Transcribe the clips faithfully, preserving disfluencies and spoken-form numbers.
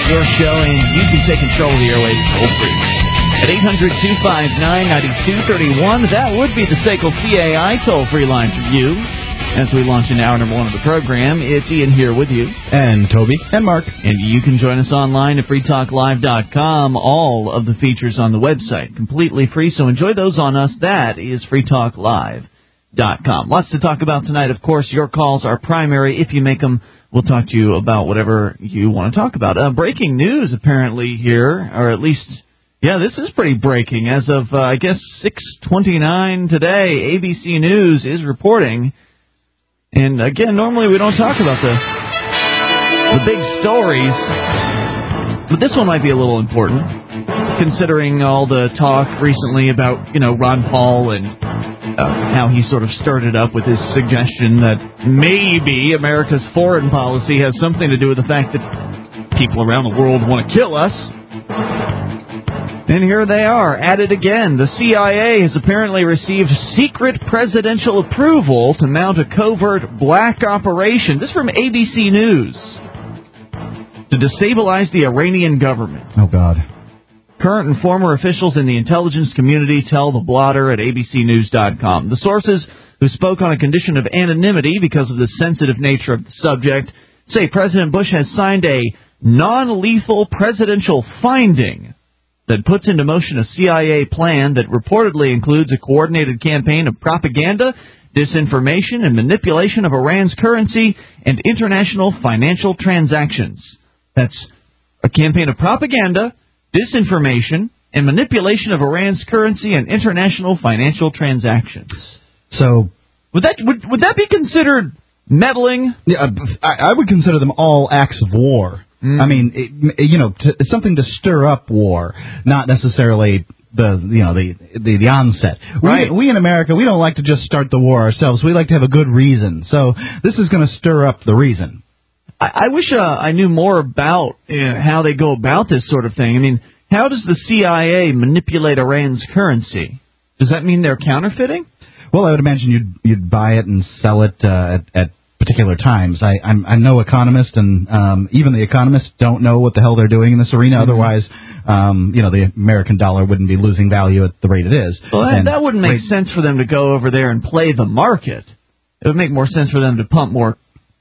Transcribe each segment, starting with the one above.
your show, and you can take control of the airwaves toll-free. At eight hundred, two five nine, nine two three one, that would be the S A C L C A I toll-free line for you. As we launch in hour number one of the program, it's Ian here with you. And Toby. And Mark. And you can join us online at free talk live dot com. All of the features on the website, completely free, so enjoy those on us. That is free talk live dot com. Lots to talk about tonight. Of course, your calls are primary. If you make them, we'll talk to you about whatever you want to talk about. Uh, breaking news, apparently, here, or at least... Yeah, this is pretty breaking. As of, uh, I guess, six twenty-nine today, A B C News is reporting. And, again, normally we don't talk about the the big stories, but this one might be a little important, considering all the talk recently about, you know, Ron Paul and uh, how he sort of started up with his suggestion that maybe America's foreign policy has something to do with the fact that people around the world want to kill us. And here they are, at it again. The C I A has apparently received secret presidential approval to mount a covert black operation. This is from A B C News. To destabilize the Iranian government. Oh, God. Current and former officials in the intelligence community tell the blotter at A B C news dot com. The sources, who spoke on a condition of anonymity because of the sensitive nature of the subject, say President Bush has signed a non-lethal presidential finding that puts into motion a C I A plan that reportedly includes a coordinated campaign of propaganda, disinformation, and manipulation of Iran's currency and international financial transactions. That's a campaign of propaganda, disinformation, and manipulation of Iran's currency and international financial transactions. So, would that would would that be considered meddling? Yeah, I, I would consider them all acts of war. Mm. I mean, it, you know, to, it's something to stir up war, not necessarily the you know the the, the onset. Right. We, we in America, we don't like to just start the war ourselves. We like to have a good reason. So this is going to stir up the reason. I, I wish uh, I knew more about uh, how they go about this sort of thing. I mean, how does the C I A manipulate Iran's currency? Does that mean they're counterfeiting? Well, I would imagine you'd you'd buy it and sell it uh, at, at particular times. I, I'm, I'm no economist, and um, even the economists don't know what the hell they're doing in this arena. Mm-hmm. Otherwise, um, you know, the American dollar wouldn't be losing value at the rate it is. Well, that, and that wouldn't make rate, sense for them to go over there and play the market. It would make more sense for them to pump more,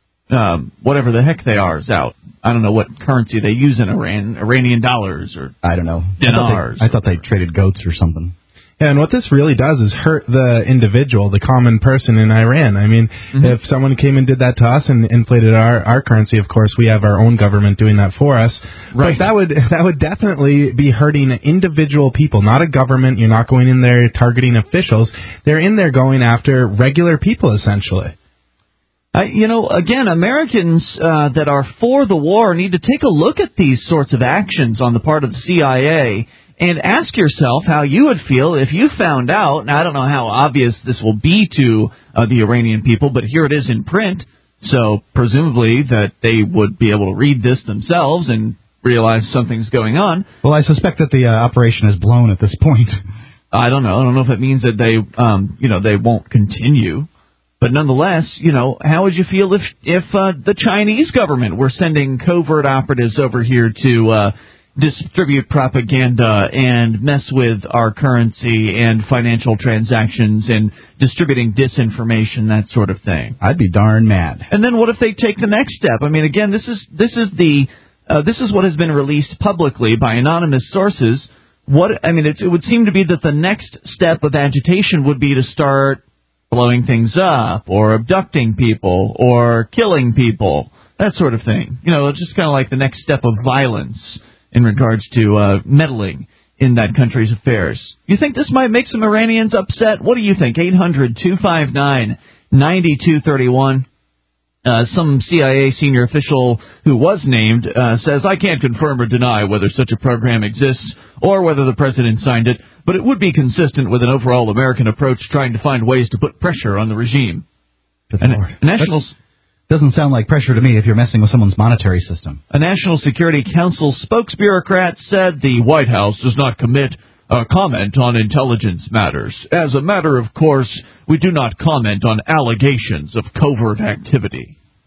um, whatever the heck they are, is out. I don't know what currency they use in Iran, Iranian dollars or I don't know dinars. I thought they, I thought they traded goats or something. Yeah, and what this really does is hurt the individual, the common person in Iran. I mean, mm-hmm. if someone came and did that to us and inflated our, our currency, of course, we have our own government doing that for us. Right. But that would that would definitely be hurting individual people, not a government. You're not going in there targeting officials. They're in there going after regular people, essentially. Uh, you know, again, Americans uh, that are for the war need to take a look at these sorts of actions on the part of the C I A and ask yourself how you would feel if you found out. Now, I don't know how obvious this will be to uh, the Iranian people, but here it is in print, so presumably that they would be able to read this themselves and realize something's going on. Well, I suspect that the uh, operation is blown at this point. I don't know. I don't know if it means that they, um, you know, they won't continue. But nonetheless, you know, how would you feel if if uh, the Chinese government were sending covert operatives over here to uh, distribute propaganda and mess with our currency and financial transactions and distributing disinformation, that sort of thing? I'd be darn mad. And then what if they take the next step? I mean, again, this is this is the uh, this is what has been released publicly by anonymous sources. What I mean, it, it would seem to be that the next step of agitation would be to start blowing things up or abducting people or killing people, that sort of thing. You know, it's just kind of like the next step of violence in regards to uh, meddling in that country's affairs. You think this might make some Iranians upset? What do you think? eight hundred, two five nine, nine two three one. Uh, some C I A senior official who was named uh, says, I can't confirm or deny whether such a program exists or whether the president signed it, but it would be consistent with an overall American approach trying to find ways to put pressure on the regime. Good and Lord. A national, doesn't sound like pressure to me if you're messing with someone's monetary system. A National Security Council spokesbureaucrat said the White House does not commit uh, comment on intelligence matters. As a matter of course, we do not comment on allegations of covert activity.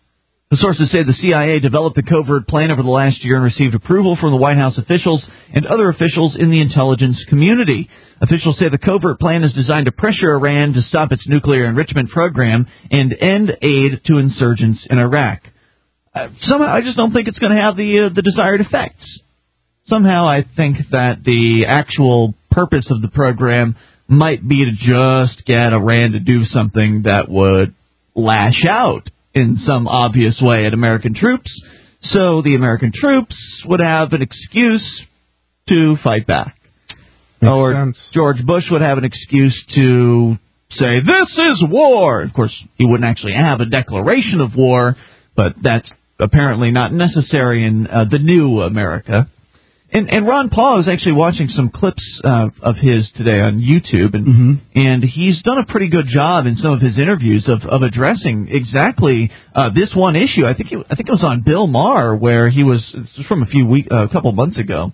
The sources say the C I A developed the covert plan over the last year and received approval from the White House officials and other officials in the intelligence community. Officials say the covert plan is designed to pressure Iran to stop its nuclear enrichment program and end aid to insurgents in Iraq. Uh, somehow, I just don't think it's going to have the uh, the desired effects. Somehow, I think that the actual purpose of the program might be to just get Iran to do something that would lash out in some obvious way at American troops, so the American troops would have an excuse to fight back. Makes or sense. George Bush would have an excuse to say, this is war. Of course, he wouldn't actually have a declaration of war, but that's apparently not necessary in uh, the new America. And, and Ron Paul is actually watching some clips uh, of his today on YouTube, and mm-hmm. and he's done a pretty good job in some of his interviews of, of addressing exactly uh, this one issue. I think it, I think it was on Bill Maher, where he was, this was from a few week, uh, a couple months ago,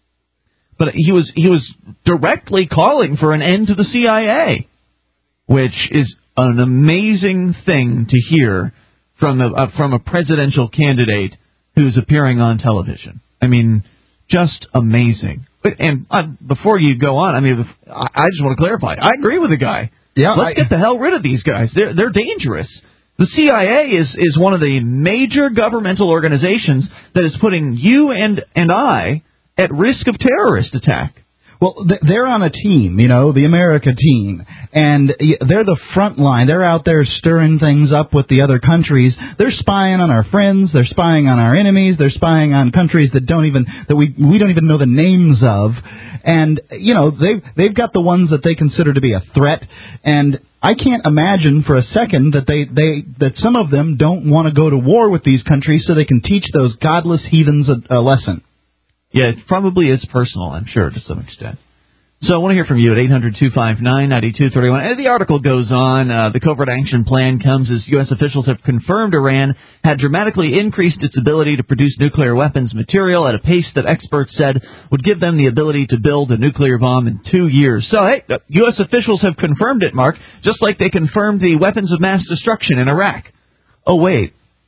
but he was he was directly calling for an end to the C I A, which is an amazing thing to hear from a, uh, from a presidential candidate who's appearing on television. I mean, just amazing. And uh, before you go on, I mean, I, I just want to clarify. I agree with the guy. Yeah, Let's I, get the hell rid of these guys. They're they're dangerous. The C I A is, is one of the major governmental organizations that is putting you and, and I at risk of terrorist attack. Well, they're on a team, you know, the America team, and they're the front line. They're out there stirring things up with the other countries. They're spying on our friends. They're spying on our enemies. They're spying on countries that don't even that we we don't even know the names of. And you know, they've they've got the ones that they consider to be a threat. And I can't imagine for a second that they they that some of them don't want to go to war with these countries so they can teach those godless heathens a, a lesson. Yeah, it probably is personal, I'm sure, to some extent. So I want to hear from you at eight hundred two five nine nine two three one. And the article goes on. Uh, the covert action plan comes as U S officials have confirmed Iran had dramatically increased its ability to produce nuclear weapons material at a pace that experts said would give them the ability to build a nuclear bomb in two years. So, hey, U S officials have confirmed it, Mark, just like they confirmed the weapons of mass destruction in Iraq. Oh, wait.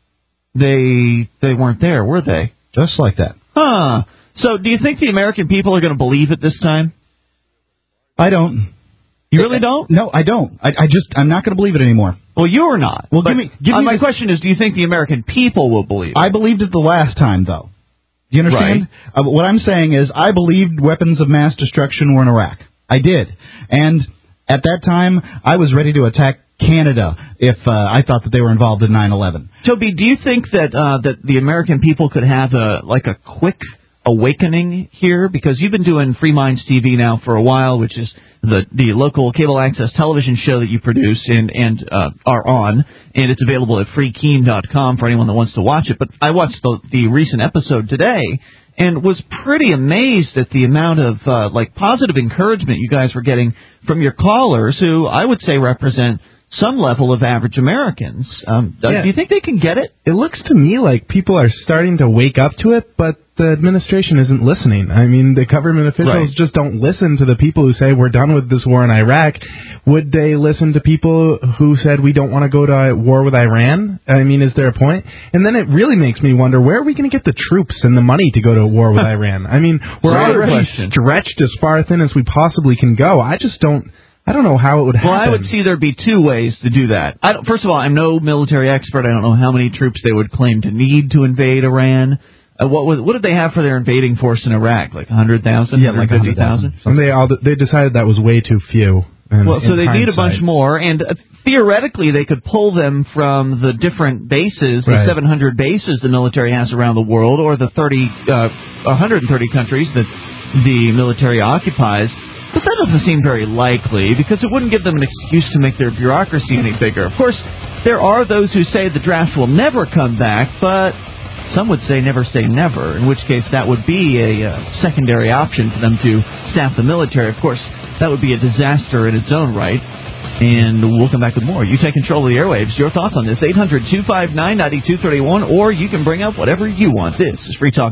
They they weren't there, were they? Just like that. Huh. So do you think the American people are going to believe it this time? I don't. You really don't? No, I don't. I, I just, I'm not going to believe it anymore. Well, you're not. Well, give me, give uh, me my this. question is, do you think the American people will believe it? I believed it the last time, though. Do you understand? Right. Uh, what I'm saying is, I believed weapons of mass destruction were in Iraq. I did. And at that time, I was ready to attack Canada if uh, I thought that they were involved in nine eleven. Toby, do you think that uh, that the American people could have a like a quick awakening here? Because you've been doing Free Minds T V now for a while, which is the the local cable access television show that you produce and and uh, are on, and it's available at free keen dot com for anyone that wants to watch it. But I watched the the recent episode today and was pretty amazed at the amount of uh, like positive encouragement you guys were getting from your callers, who I would say represent some level of average Americans. Um, yeah. Do you think they can get it? It looks to me like people are starting to wake up to it, but the administration isn't listening. I mean, the government officials Right. just don't listen to the people who say we're done with this war in Iraq. Would they listen to people who said we don't want to go to war with Iran? I mean, is there a point? And then it really makes me wonder, where are we going to get the troops and the money to go to war with Iran? I mean, we're Great already question. stretched as far thin as we possibly can go. I just don't... I don't know how it would happen. Well, I would see there'd be two ways to do that. I don't, first of all, I'm no military expert. I don't know how many troops they would claim to need to invade Iran. Uh, what was, what did they have for their invading force in Iraq? Like one hundred thousand? Yeah, like one hundred fifty thousand? And they all they decided that was way too few. In, Well, so in they need a bunch hindsight. more, and uh, theoretically they could pull them from the different bases, the Right. seven hundred bases the military has around the world, or the thirty, uh, one hundred thirty countries that the military occupies. But that doesn't seem very likely, because it wouldn't give them an excuse to make their bureaucracy any bigger. Of course, there are those who say the draft will never come back, but some would say never say never, in which case that would be a uh, secondary option for them to staff the military. Of course, that would be a disaster in its own right. And we'll come back with more. You take control of the airwaves. Your thoughts on this, eight hundred two five nine nine two three one, or you can bring up whatever you want. This is Free Talk Live.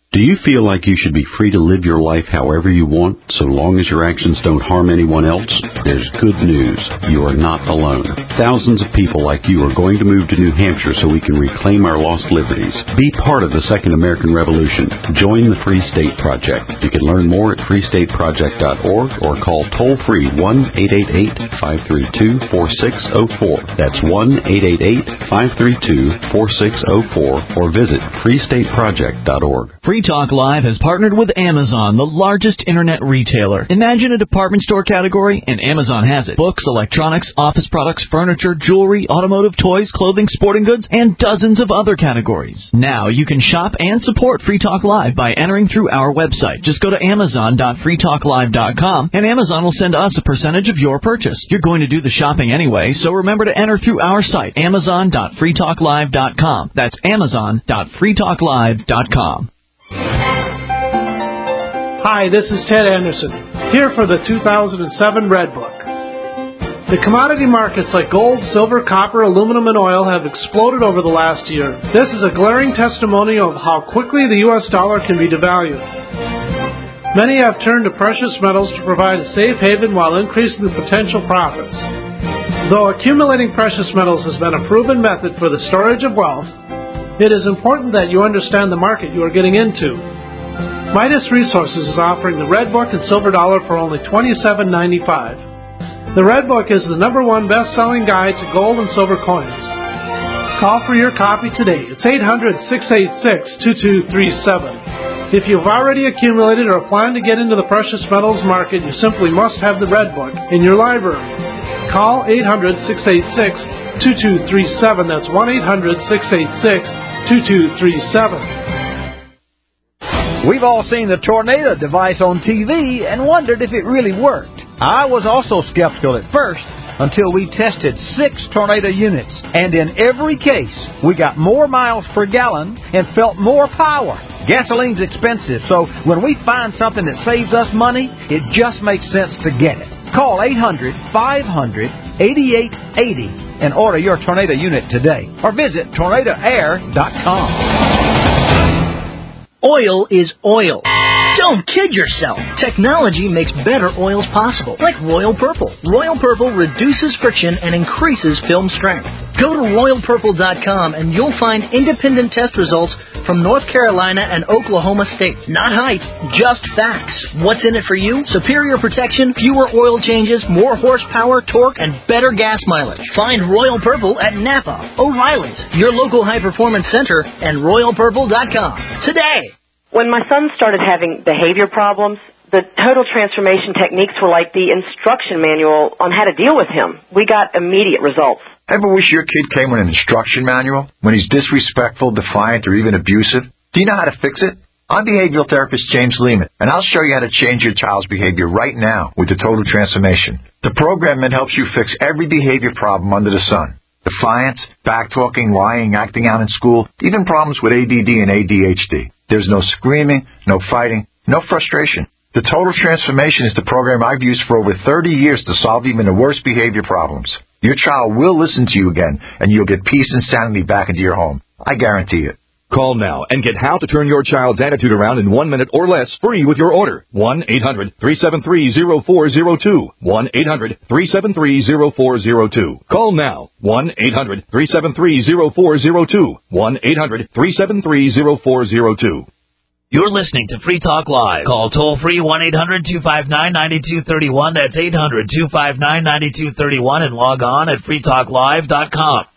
Do you feel like you should be free to live your life however you want, so long as your actions don't harm anyone else? There's good news. You are not alone. Thousands of people like you are going to move to New Hampshire so we can reclaim our lost liberties. Be part of the Second American Revolution. Join the Free State Project. You can learn more at free state project dot org or call toll-free one eight eight eight, five three two, four six zero four. That's one eight eight eight, five three two, four six zero four or visit free state project dot org. Free Talk Live has partnered with Amazon, the largest internet retailer. Imagine a department store category, and Amazon has it. Books, electronics, office products, furniture, jewelry, automotive, toys, clothing, sporting goods, and dozens of other categories. Now you can shop and support Free Talk Live by entering through our website. Just go to amazon dot free talk live dot com, and Amazon will send us a percentage of your purchase. You're going to do the shopping anyway, so remember to enter through our site, amazon dot free talk live dot com. That's amazon dot free talk live dot com. Hi, this is Ted Anderson, here for the two thousand seven Red Book. The commodity markets like gold, silver, copper, aluminum, and oil have exploded over the last year. This is a glaring testimony of how quickly the U S dollar can be devalued. Many have turned to precious metals to provide a safe haven while increasing the potential profits. Though accumulating precious metals has been a proven method for the storage of wealth, it is important that you understand the market you are getting into. Midas Resources is offering the Red Book and Silver Dollar for only twenty-seven ninety-five. The Red Book is the number one best-selling guide to gold and silver coins. Call for your copy today. It's eight hundred, six eight six, two two three seven. If you've already accumulated or plan to get into the precious metals market, you simply must have the Red Book in your library. Call eight hundred, six eight six, two two three seven. That's one eight hundred, six eight six, two two three seven. We've all seen the tornado device on T V and wondered if it really worked. I was also skeptical at first until we tested six tornado units, and in every case we got more miles per gallon and felt more power. Gasoline's expensive, so when we find something that saves us money, it just makes sense to get it. Call eight hundred, five hundred, eighty-eight eighty and order your tornado unit today, or visit tornado air dot com. Oil is oil. Don't kid yourself. Technology makes better oils possible, like Royal Purple. Royal Purple reduces friction and increases film strength. Go to royal purple dot com and you'll find independent test results from North Carolina and Oklahoma states. Not hype, just facts. What's in it for you? Superior protection, fewer oil changes, more horsepower, torque, and better gas mileage. Find Royal Purple at Napa, O'Reilly's, your local high-performance center, and royal purple dot com today. When my son started having behavior problems, the total transformation techniques were like the instruction manual on how to deal with him. We got immediate results. Ever wish your kid came with an instruction manual when he's disrespectful, defiant, or even abusive? Do you know how to fix it? I'm behavioral therapist James Lehman, and I'll show you how to change your child's behavior right now with the Total Transformation. The program that helps you fix every behavior problem under the sun. Defiance, backtalking, lying, acting out in school, even problems with A D D and A D H D. There's no screaming, no fighting, no frustration. The Total Transformation is the program I've used for over thirty years to solve even the worst behavior problems. Your child will listen to you again, and you'll get peace and sanity back into your home. I guarantee it. Call now and get how to turn your child's attitude around in one minute or less free with your order. one eight hundred, three seven three, zero four zero two. one eight hundred, three seven three, zero four zero two. Call now. one eight hundred, three seven three, zero four zero two. one eight hundred, three seven three, zero four zero two. You're listening to Free Talk Live. Call toll-free one eight hundred, two five nine, nine two three one. That's eight hundred, two five nine, nine two three one and log on at free talk live dot com.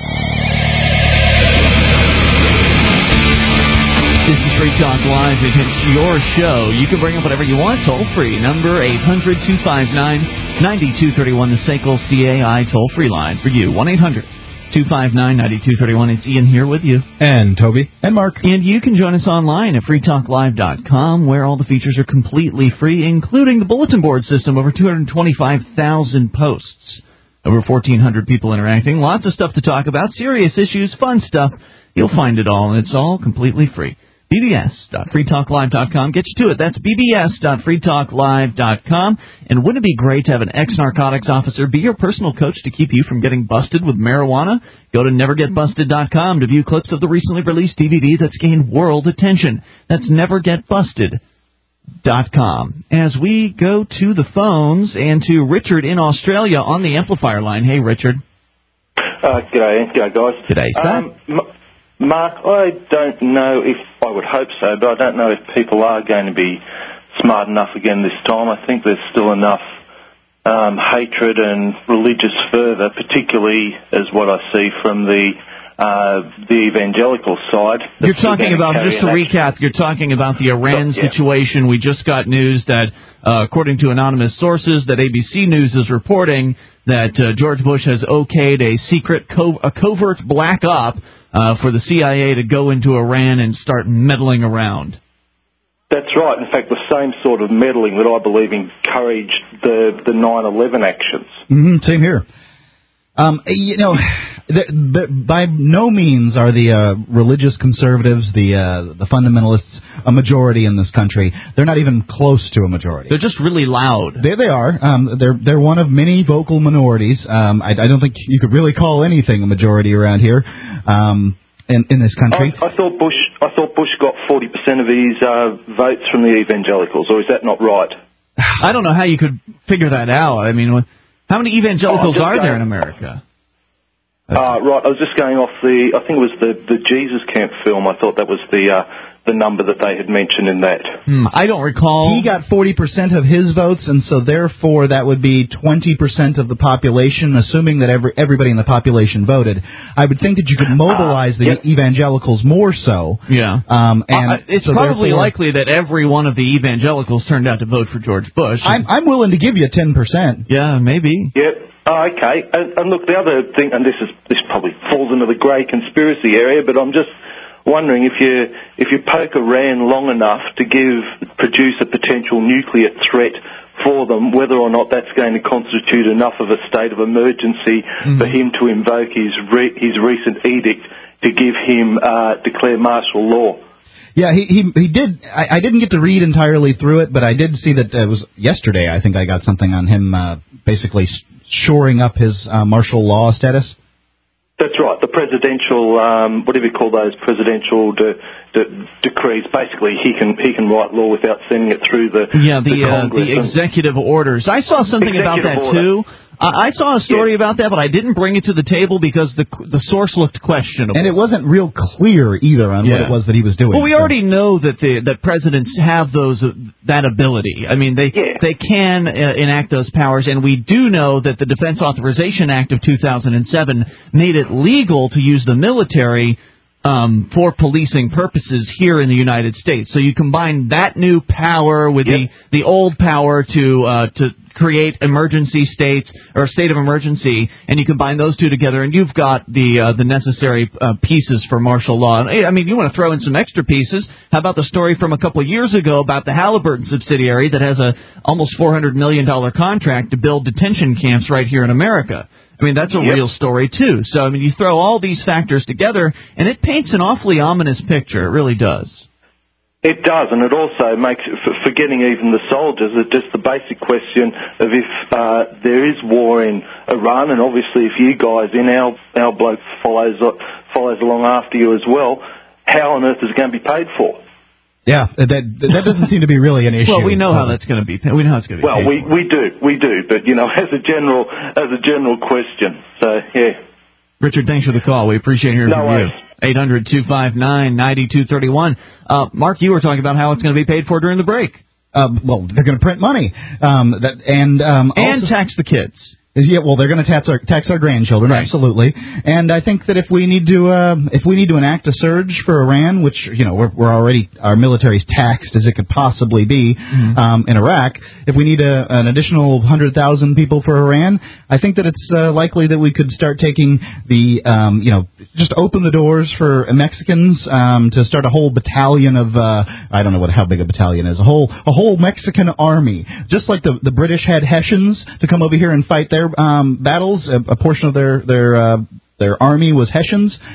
This is Free Talk Live. If it's your show, you can bring up whatever you want toll-free. Number eight hundred, two five nine, nine two three one, the S A C L C A I toll-free line for you. one eight hundred, two five nine, nine two three one. It's Ian here with you. And Toby. And Mark. And you can join us online at free talk live dot com, where all the features are completely free, including the bulletin board system, over two hundred twenty-five thousand posts. Over fourteen hundred people interacting. Lots of stuff to talk about. Serious issues, fun stuff. You'll find it all, and it's all completely free. B B S dot free talk live dot com. Get you to it. That's B B S dot free talk live dot com. And wouldn't it be great to have an ex-narcotics officer be your personal coach to keep you from getting busted with marijuana? Go to never get busted dot com to view clips of the recently released D V D that's gained world attention. That's never get busted dot com. As we go to the phones and to Richard in Australia on the amplifier line. Hey, Richard. Uh, g'day, g'day, guys. G'day, sir. Um, M- Mark, I don't know if, I would hope so, but I don't know if people are going to be smart enough again this time. I think there's still enough um, hatred and religious fervour, particularly as what I see from the uh, the evangelical side. You're talking about, just to recap, you're talking about the Iran yeah. situation. We just got news that, uh, according to anonymous sources, that A B C News is reporting that uh, George Bush has okayed a secret, co- a covert black op uh, for the C I A to go into Iran and start meddling around. That's right. In fact, the same sort of meddling that I believe encouraged the the nine eleven actions. Mm-hmm, same here. Um, you know, the, the, by no means are the uh, religious conservatives, the uh, the fundamentalists, a majority in this country. They're not even close to a majority. They're just really loud. There they are. Um, they're they're one of many vocal minorities. Um, I, I don't think you could really call anything a majority around here. Um, in, in this country. I, I thought Bush. I thought Bush got forty percent of his uh, votes from the evangelicals, or is that not right? I don't know how you could figure that out. I mean, how many evangelicals oh, are going, there in America? Uh, right. I was just going off the. I think it was the the Jesus Camp film. I thought that was the uh, the number that they had mentioned in that. Hmm, I don't recall. He got forty percent of his votes, and so therefore that would be twenty percent of the population, assuming that every everybody in the population voted. I would think that you could mobilize uh, the yep. evangelicals more so. Yeah. Um, and uh, it's so probably likely that every one of the evangelicals turned out to vote for George Bush. I'm, I'm willing to give you ten percent. Yeah, maybe. Yep. Oh, okay. And, and look, the other thing, and this is this probably falls into the grey conspiracy area, but I'm just wondering if you if you poke Iran long enough to give produce a potential nuclear threat for them, whether or not that's going to constitute enough of a state of emergency mm-hmm. for him to invoke his re- his recent edict to give him uh, declare martial law. Yeah, he he, he did. I, I didn't get to read entirely through it, but I did see that it was yesterday. I think I got something on him uh, basically shoring up his uh, martial law status. That's right. The presidential, um, whatever you call those presidential de- de- decrees. Basically, he can he can write law without sending it through the yeah the the, uh, the executive orders. I saw something about that order. too. I saw a story yeah. about that, but I didn't bring it to the table because the the source looked questionable. And it wasn't real clear either on yeah. what it was that he was doing. Well, we so. already know that the that presidents have those uh, that ability. I mean, they yeah. they can uh, enact those powers, and we do know that the Defense Authorization Act of two thousand seven made it legal to use the military um, for policing purposes here in the United States. So you combine that new power with yep. the the old power to uh, to create emergency states or a state of emergency, and you combine those two together, and you've got the uh, the necessary uh, pieces for martial law. And, I mean, you want to throw in some extra pieces. How about the story from a couple of years ago about the Halliburton subsidiary that has a almost four hundred million dollars contract to build detention camps right here in America? I mean, that's a yep. real story, too. So, I mean, you throw all these factors together, and it paints an awfully ominous picture. It really does. It does, and it also makes, forgetting even the soldiers, it's just the basic question of if uh, there is war in Iran, and obviously if you guys in our, our bloke follows follows along after you as well, how on earth is it going to be paid for? Yeah, that that doesn't seem to be really an issue. Well, we know how that's going to be. We know how it's going to be. Well, paid we for. we do, we do, but you know, as a general as a general question. So yeah. Richard, thanks for the call. We appreciate hearing no from worries. you. eight hundred two five nine nine two three one. Uh, Mark, you were talking about how it's going to be paid for during the break. Uh, well, they're going to print money um, that, and um, and also, tax the kids. Yeah, well, they're going to tax our tax our grandchildren, right. absolutely. And I think that if we need to uh, if we need to enact a surge for Iran, which you know we're, we're already our military's taxed as it could possibly be mm-hmm. um, in Iraq, if we need a, an additional hundred thousand people for Iran, I think that it's uh, likely that we could start taking the um, you know just open the doors for Mexicans um, to start a whole battalion of uh, I don't know what how big a battalion is a whole a whole Mexican army, just like the the British had Hessians to come over here and fight their Um, battles. A, a portion of their their uh, their army was Hessians.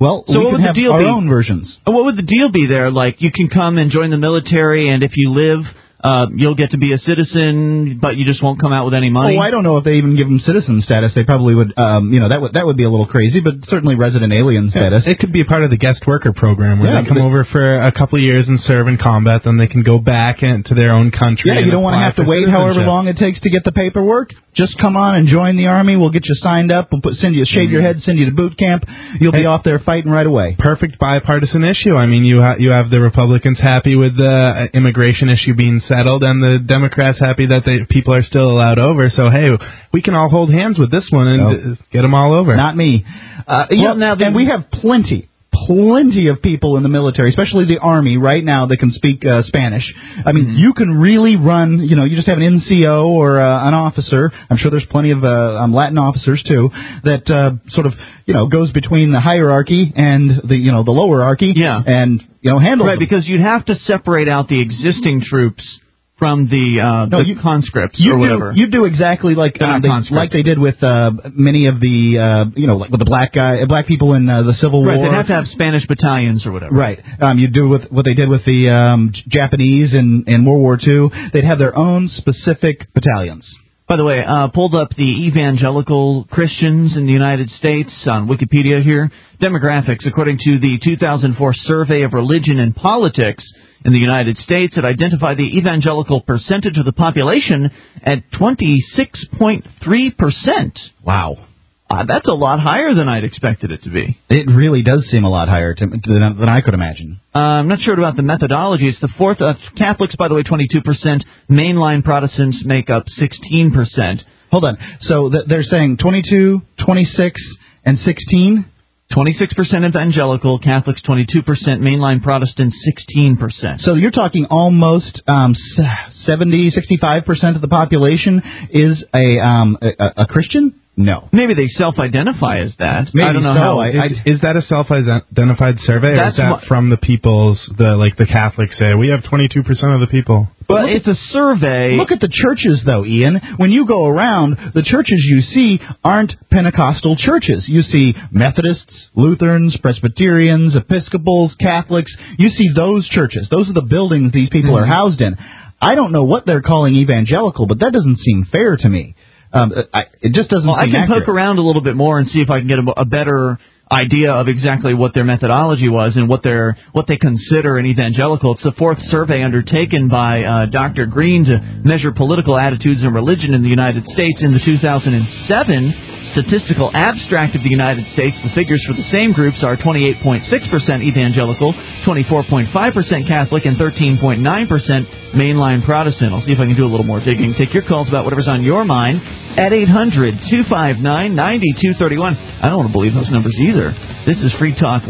Well, so we what can would have the deal our be? own versions. What would the deal be there? Like, you can come and join the military, and if you live, uh, you'll get to be a citizen, but you just won't come out with any money? Oh, I don't know if they even give them citizen status. They probably would, um, you know, that would that would be a little crazy, but certainly resident alien status. Yeah, it could be a part of the guest worker program where Yeah, they come but- over for a couple of years and serve in combat, then they can go back into their own country. Yeah, you and don't want to apply have to for wait however citizenship. long it takes to get the paperwork. Just come on and join the Army. We'll get you signed up. We'll put, send you, shave your head, send you to boot camp. You'll be Hey. off there fighting right away. Perfect bipartisan issue. I mean, you ha- you have the Republicans happy with the uh, immigration issue being settled, and the Democrats happy that they, people are still allowed over. So, hey, we can all hold hands with this one and No. uh, get them all over. Not me. Uh, you Well, know, now the- and we have plenty. Plenty of people in the military, especially the Army, right now that can speak uh, Spanish. I mean, Mm-hmm. you can really run, you know, you just have an N C O or uh, an officer. I'm sure there's plenty of uh, um, Latin officers, too, that uh, sort of, you know, goes between the hierarchy and the, you know, the lowerarchy. Yeah. And, you know, handles Right, them. because you'd have to separate out the existing troops from the, uh, No, the you- conscripts You or do, whatever. you do exactly like They're uh, not they, conscripts. like they did with uh, many of the uh, you know like with the black guy black people in uh, the Civil Right, War. they'd have to have Spanish battalions or whatever. Right. Um, you do with what they did with the um, J- Japanese in, in World War Two. They'd have their own specific battalions. By the way, uh, pulled up the evangelical Christians in the United States on Wikipedia here. Demographics, according to the two thousand four Survey of Religion and Politics in the United States, it identified the evangelical percentage of the population at twenty-six point three percent. Wow. Uh, that's a lot higher than I'd expected it to be. It really does seem a lot higher to, than, than I could imagine. Uh, I'm not sure about the methodology. It's the fourth. Uh, Catholics, by the way, twenty-two percent. Mainline Protestants make up sixteen percent. Hold on. So th- they're saying twenty-two, twenty-six, and sixteen? twenty-six percent evangelical, Catholics twenty-two percent, mainline Protestants sixteen percent. So you're talking almost um, seventy, sixty-five percent of the population is a, um, a, a Christian? No. Maybe they self-identify as that. Maybe I don't know so. how. I- Is, is that a self-identified survey, or That's is that what- from the people's, the like the Catholics say, we have twenty-two percent of the people? But it's a survey. Look at the churches, though, Ian. When you go around, the churches you see aren't Pentecostal churches. You see Methodists, Lutherans, Presbyterians, Episcopals, Catholics. You see those churches. Those are the buildings these people are housed in. I don't know what they're calling evangelical, but that doesn't seem fair to me. Um, I, it just doesn't Well, I seem can accurate. poke around a little bit more and see if I can get a, a better idea of exactly what their methodology was and what their what they consider an evangelical. It's the fourth survey undertaken by uh, Doctor Green to measure political attitudes and religion in the United States. In the two thousand seven Statistical Abstract of the United States, the figures for the same groups are twenty-eight point six percent evangelical, twenty-four point five percent Catholic, and thirteen point nine percent mainline Protestant. I'll see if I can do a little more digging. Take your calls about whatever's on your mind at eight hundred, two five nine, nine two three one. I don't want to believe those numbers either. This is Free Talk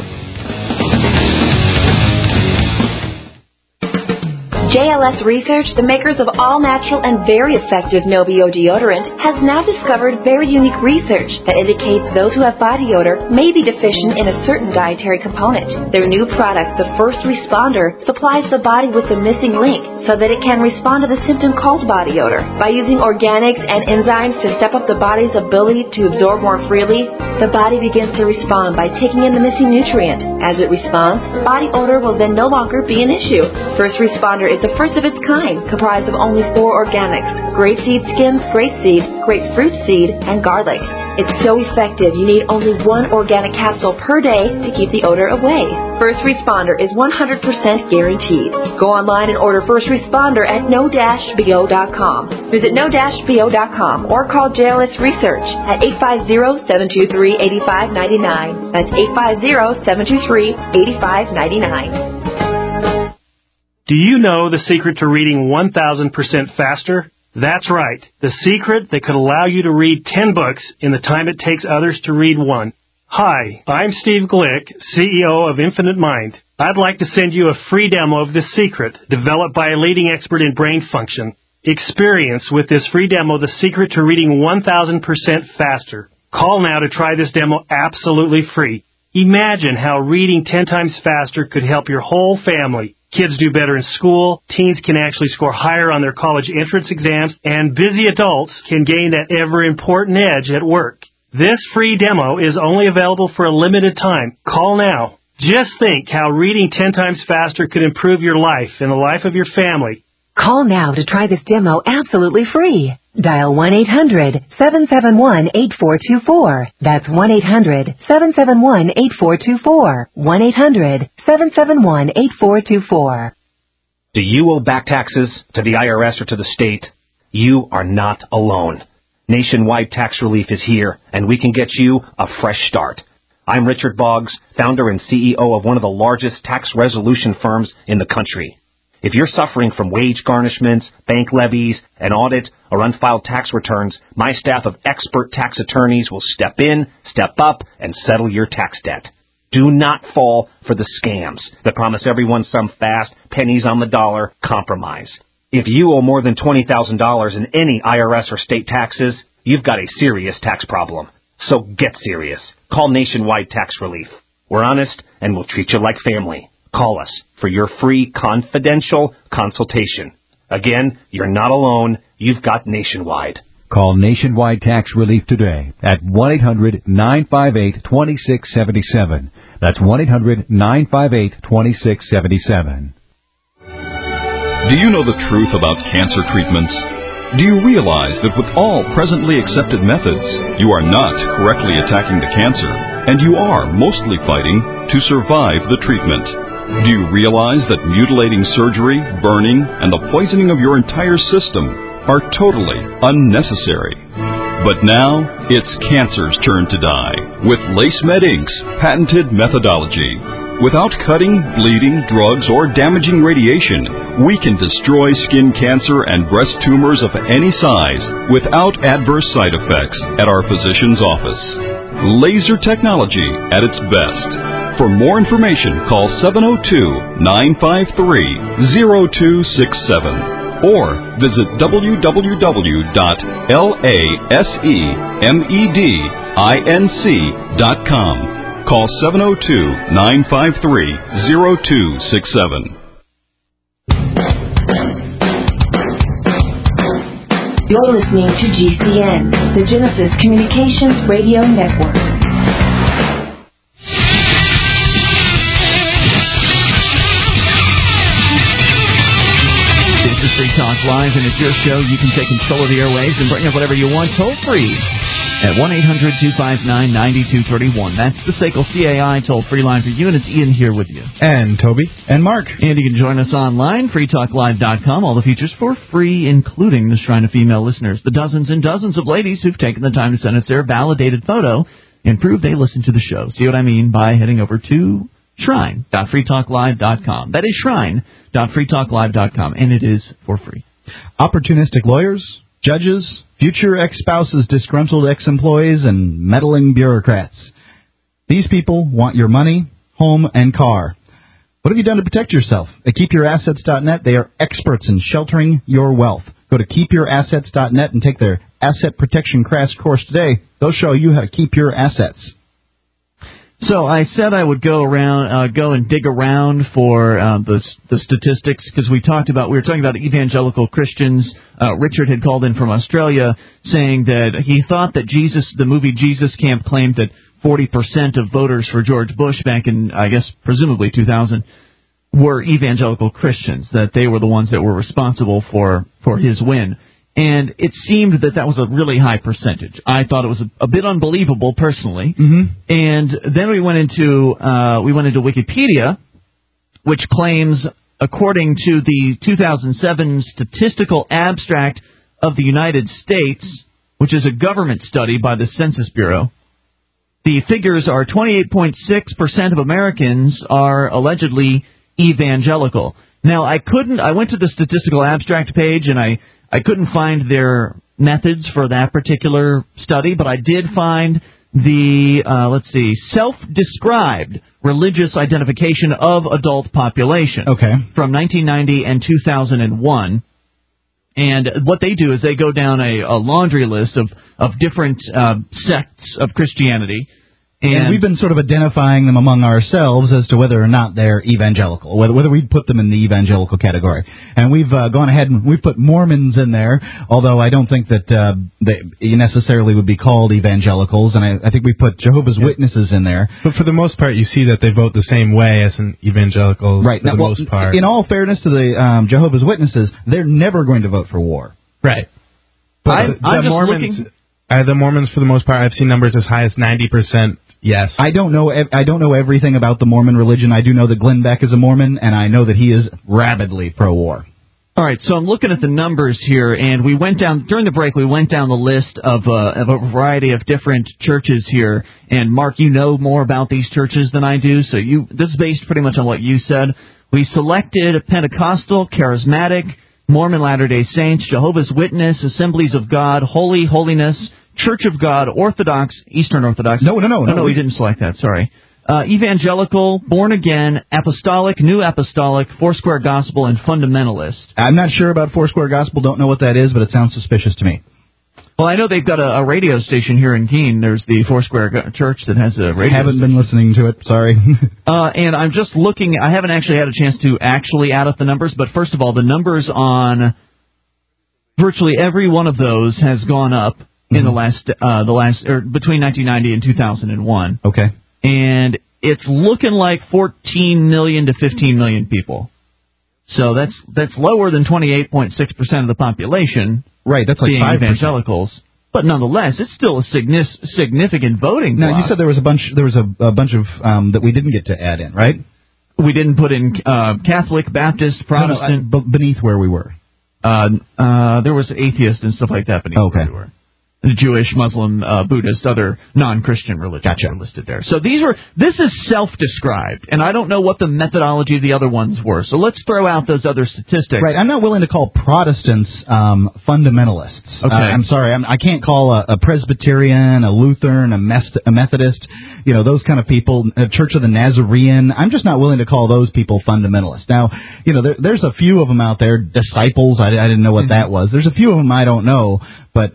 Live. J L S Research, the makers of all natural and very effective No-B O deodorant, has now discovered very unique research that indicates those who have body odor may be deficient in a certain dietary component. Their new product, the First Responder, supplies the body with the missing link so that it can respond to the symptom called body odor. By using organics and enzymes to step up the body's ability to absorb more freely, the body begins to respond by taking in the missing nutrient. As it responds, body odor will then no longer be an issue. First Responder is the first of its kind, comprised of only four organics: grapeseed skin, grapeseed, grapefruit seed, and garlic. It's so effective, you need only one organic capsule per day to keep the odor away. First Responder is one hundred percent guaranteed. Go online and order First Responder at no dash b o dot com. Visit no dash b o dot com or call J L S Research at eight five zero, seven two three, eight five nine nine. That's eight five zero, seven two three, eight five nine nine. Do you know the secret to reading one thousand percent faster? That's right, the secret that could allow you to read ten books in the time it takes others to read one. Hi, I'm Steve Glick, C E O of Infinite Mind. I'd like to send you a free demo of this secret, developed by a leading expert in brain function. Experience with this free demo the secret to reading one thousand percent faster. Call now to try this demo absolutely free. Imagine how reading ten times faster could help your whole family. Kids do better in school, teens can actually score higher on their college entrance exams, and busy adults can gain that ever-important edge at work. This free demo is only available for a limited time. Call now. Just think how reading ten times faster could improve your life and the life of your family. Call now to try this demo absolutely free. Dial one eight hundred seven seven one eight four two four. That's one eight hundred seven seven one eight four two four. one eight hundred seven seven one eight four two four. Do you owe back taxes to the I R S or to the state? You are not alone. Nationwide Tax Relief is here, and we can get you a fresh start. I'm Richard Boggs, founder and C E O of one of the largest tax resolution firms in the country. If you're suffering from wage garnishments, bank levies, an audit, or unfiled tax returns, my staff of expert tax attorneys will step in, step up, and settle your tax debt. Do not fall for the scams that promise everyone some fast, pennies on the dollar compromise. If you owe more than twenty thousand dollars in any I R S or state taxes, you've got a serious tax problem. So get serious. Call Nationwide Tax Relief. We're honest, and we'll treat you like family. Call us for your free confidential consultation. Again, you're not alone. You've got Nationwide. Call Nationwide Tax Relief today at one eight hundred nine five eight two six seven seven. That's one eight hundred nine five eight two six seven seven. Do you know the truth about cancer treatments? Do you realize that with all presently accepted methods, you are not correctly attacking the cancer, and you are mostly fighting to survive the treatment? Do you realize that mutilating surgery, burning, and the poisoning of your entire system are totally unnecessary? But now, it's cancer's turn to die with LaceMed Incorporated's patented methodology. Without cutting, bleeding, drugs, or damaging radiation, we can destroy skin cancer and breast tumors of any size without adverse side effects at our physician's office. Laser technology at its best. For more information, call seven oh two, nine five three, oh two six seven or visit w w w dot lasemedinc dot com. Call seven oh two, nine five three, oh two six seven. You're listening to G C N, the Genesis Communications Radio Network. This is Free Talk Live, and it's your show. You can take control of the airwaves and bring up whatever you want toll free at one eight hundred two five nine nine two three one. That's the S A C L C A I toll-free line for you, and it's Ian here with you. And Toby. And Mark. And you can join us online, free talk live dot com. All the features for free, including the Shrine of Female Listeners. The dozens and dozens of ladies who've taken the time to send us their validated photo and prove they listen to the show. See what I mean by heading over to shrine dot free talk live dot com. That is shrine dot free talk live dot com, and it is for free. Opportunistic lawyers, judges, future ex-spouses, disgruntled ex-employees, and meddling bureaucrats. These people want your money, home, and car. What have you done to protect yourself? At keep your assets dot net, they are experts in sheltering your wealth. Go to keep your assets dot net and take their Asset Protection Crash course today. They'll show you how to keep your assets. So I said I would go around, uh, go and dig around for uh, the the statistics, because we talked about we were talking about evangelical Christians. Uh, Richard had called in from Australia saying that he thought that Jesus, the movie Jesus Camp, claimed that forty percent of voters for George Bush back in, I guess, presumably two thousand, were evangelical Christians. That they were the ones that were responsible for for his win. And it seemed that that was a really high percentage. I thought it was a, a bit unbelievable, personally. Mm-hmm. And then we went into uh, we went into Wikipedia, which claims, according to the two thousand seven Statistical Abstract of the United States, which is a government study by the Census Bureau, the figures are twenty-eight point six percent of Americans are allegedly evangelical. Now, I couldn't. I went to the Statistical Abstract page, and I. I couldn't find their methods for that particular study, but I did find the, uh, let's see, self-described religious identification of adult population. Okay. From nineteen ninety and two thousand one. And what they do is they go down a, a laundry list of, of different uh, sects of Christianity, And, and we've been sort of identifying them among ourselves as to whether or not they're evangelical, whether whether we'd put them in the evangelical category. And we've uh, gone ahead and we've put Mormons in there, although I don't think that uh, they necessarily would be called evangelicals. And I, I think we put Jehovah's yeah. Witnesses in there. But for the most part, you see that they vote the same way as an evangelical right. for now, the well, most part. In all fairness to the um, Jehovah's Witnesses, they're never going to vote for war. Right. But I'm, the, I'm the just Mormons, looking... uh, the Mormons, for the most part, I've seen numbers as high as ninety percent. Yes. I don't know I don't know everything about the Mormon religion. I do know that Glenn Beck is a Mormon, and I know that he is rabidly pro-war. All right, so I'm looking at the numbers here, and we went down, during the break, we went down the list of, uh, of a variety of different churches here. And, Mark, you know more about these churches than I do, so you this is based pretty much on what you said. We selected Pentecostal, Charismatic, Mormon Latter-day Saints, Jehovah's Witness, Assemblies of God, Holy, Holiness, Church of God, Orthodox, Eastern Orthodox. No, no, no. No, no, no we didn't select that, sorry. Uh, Evangelical, Born Again, Apostolic, New Apostolic, Foursquare Gospel, and Fundamentalist. I'm not sure about Foursquare Gospel, don't know what that is, but it sounds suspicious to me. Well, I know they've got a, a radio station here in Keene. There's the Foursquare Go- Church that has a radio I haven't station. been listening to it, sorry. uh, and I'm just looking, I haven't actually had a chance to actually add up the numbers, but first of all, the numbers on virtually every one of those has gone up mm-hmm. in the last, uh, the last, or between nineteen ninety and two thousand one. Okay. And it's looking like fourteen million to fifteen million people. So that's that's lower than twenty-eight point six percent of the population. Right, that's like being five percent. evangelicals. But nonetheless, it's still a signis- significant voting bloc. Now, you said there was a bunch there was a, a bunch of um, that we didn't get to add in, right? We didn't put in uh, Catholic, Baptist, Protestant. No, no, I, b- beneath where we were. Uh, uh, there was atheist and stuff like that beneath okay. where we were. The Jewish, Muslim, uh, Buddhist, other non-Christian religions gotcha. were listed there. So these were, this is self-described, and I don't know what the methodology of the other ones were. So let's throw out those other statistics. Right, I'm not willing to call Protestants um, fundamentalists. Okay. Uh, I'm sorry, I'm, I can't call a, a Presbyterian, a Lutheran, a, Mest- a Methodist, you know, those kind of people, a Church of the Nazarene. I'm just not willing to call those people fundamentalists. Now, you know, there, there's a few of them out there, disciples, I, I didn't know what mm-hmm. that was. There's a few of them I don't know, but...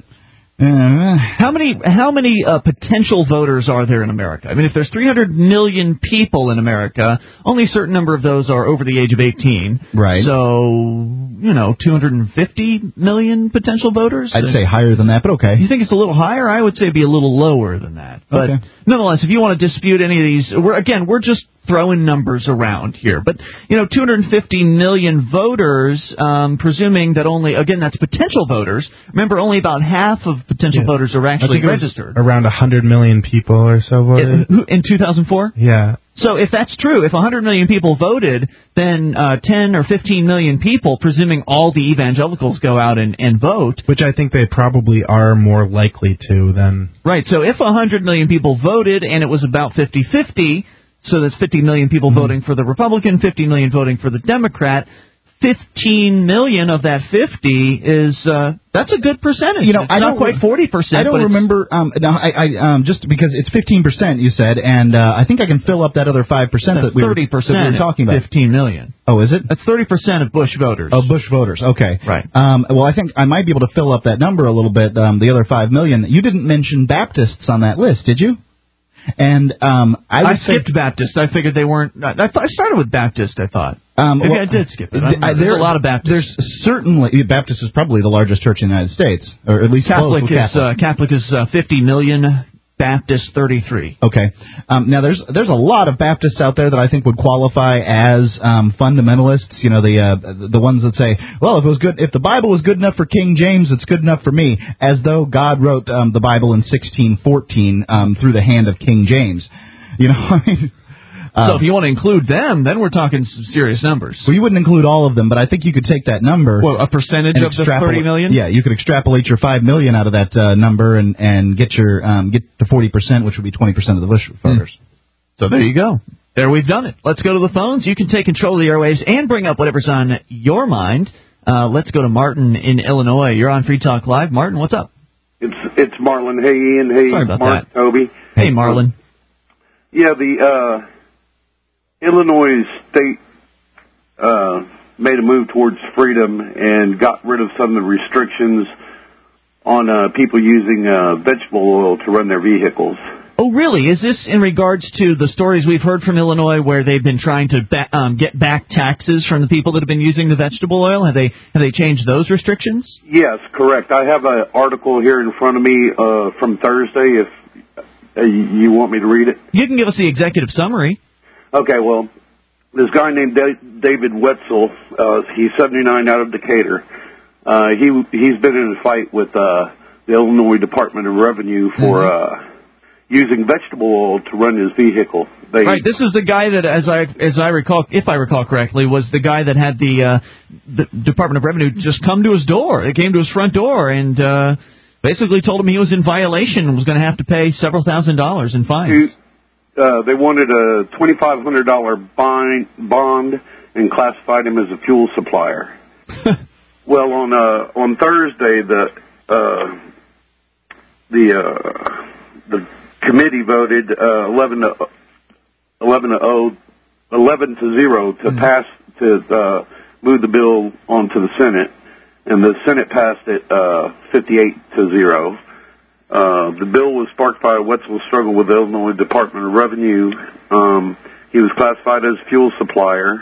Uh, how many how many uh, potential voters are there in America? I mean, if there's three hundred million people in America, only a certain number of those are over the age of eighteen. Right. So, you know, two hundred fifty million potential voters? I'd say higher than that, but okay. You think it's a little higher? I would say be a little lower than that. But okay. Nonetheless, if you want to dispute any of these, we're, again, we're just throwing numbers around here. But, you know, two hundred fifty million voters, um, presuming that only, again, that's potential voters. Remember, only about half of potential yeah. voters are actually registered. Around one hundred million people or so voted. In, in two thousand four? Yeah. So if that's true, if one hundred million people voted, then uh, ten or fifteen million people, presuming all the evangelicals go out and, and vote. Which I think they probably are more likely to than... Right, so if one hundred million people voted and it was about fifty-fifty... So that's fifty million people mm-hmm. voting for the Republican, fifty million voting for the Democrat. fifteen million of that fifty is, uh, that's a good percentage. You know, it's I not don't, quite forty percent. I don't but remember, um, no, I, I, um, just because it's fifteen percent, you said, and, uh, I think I can fill up that other five percent that we were, thirty percent that we were talking about. fifteen million. Oh, is it? That's thirty percent of Bush voters. Oh, Bush voters, okay. Right. Um, well, I think I might be able to fill up that number a little bit, um, the other five million. You didn't mention Baptists on that list, did you? And um, I, I skipped say, Baptist. I figured they weren't. I, th- I started with Baptist. I thought. Um, Maybe well, I did skip it. I, I, there's a lot of Baptists. There's certainly Baptist is probably the largest church in the United States, or at least Catholic close is Catholic. Uh, Catholic is uh, fifty million. Baptist thirty-three. Okay. Um, now there's there's a lot of Baptists out there that I think would qualify as um, fundamentalists. You know, the uh, the ones that say, well, if it was good, if the Bible was good enough for King James, it's good enough for me, as though God wrote um, the Bible in sixteen fourteen um, through the hand of King James. You know, I mean. Uh, so if you want to include them, then we're talking some serious numbers. Well, you wouldn't include all of them, but I think you could take that number. Well, a percentage of the thirty million? Yeah, you could extrapolate your five million out of that uh, number and, and get your um, get to forty percent, which would be twenty percent of the Bush voters. Mm. So there you go. There we've done it. Let's go to the phones. You can take control of the airwaves and bring up whatever's on your mind. Uh, let's go to Martin in Illinois. You're on Free Talk Live. Martin, what's up? It's it's Marlon. Hey, Ian. Hey, Sorry about Mark, that. Toby. Hey, Marlon. Yeah, the... Uh, Illinois state uh, made a move towards freedom and got rid of some of the restrictions on uh, people using uh, vegetable oil to run their vehicles. Oh, really? Is this in regards to the stories we've heard from Illinois where they've been trying to ba- um, get back taxes from the people that have been using the vegetable oil? Have they have they changed those restrictions? Yes, correct. I have an article here in front of me uh, from Thursday. If uh, you want me to read it, you can give us the executive summary. Okay. Well, this guy named da- David Wetzel, uh, he's seventy-nine, out of Decatur. Uh, he he's been in a fight with uh, the Illinois Department of Revenue for. Mm-hmm. Uh, using vegetable oil to run his vehicle. They, right, this is the guy that, as I as I recall, if I recall correctly, was the guy that had the, uh, the Department of Revenue just come to his door. They came to his front door and uh, basically told him he was in violation and was going to have to pay several thousand dollars in fines. Uh, they wanted a twenty-five hundred dollars bond, bond and classified him as a fuel supplier. Well, on uh, on Thursday, the uh, the uh, the committee voted uh, eleven to eleven to oh, eleven to zero to mm-hmm. pass to uh, move the bill onto the Senate, and the Senate passed it uh, fifty-eight to zero. Uh, the bill was sparked by Wetzel's struggle with the Illinois Department of Revenue. Um, he was classified as fuel supplier.